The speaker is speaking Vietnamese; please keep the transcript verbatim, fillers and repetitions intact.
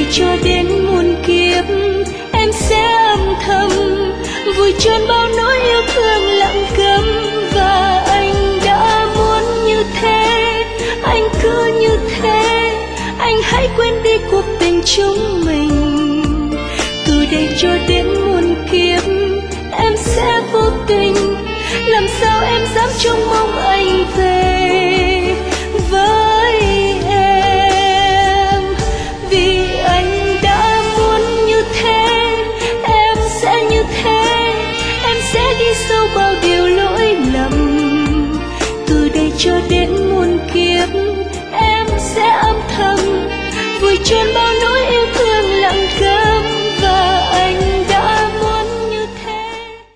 cho đến muôn kiếp em sẽ âm thầm vùi chôn bao nỗi yêu thương lặng câm. Và anh đã muốn như thế, anh cứ như thế, anh hãy quên đi cuộc tình chúng mình. Từ đây cho đến muôn kiếp em sẽ vô tình, làm sao em dám trông mong anh về với em. Vì anh đã muốn như thế, em sẽ như thế, em sẽ ghi sâu bao điều lỗi lầm. Từ đây cho đến muôn kiếp em sẽ âm thầm vùi chôn bao nỗi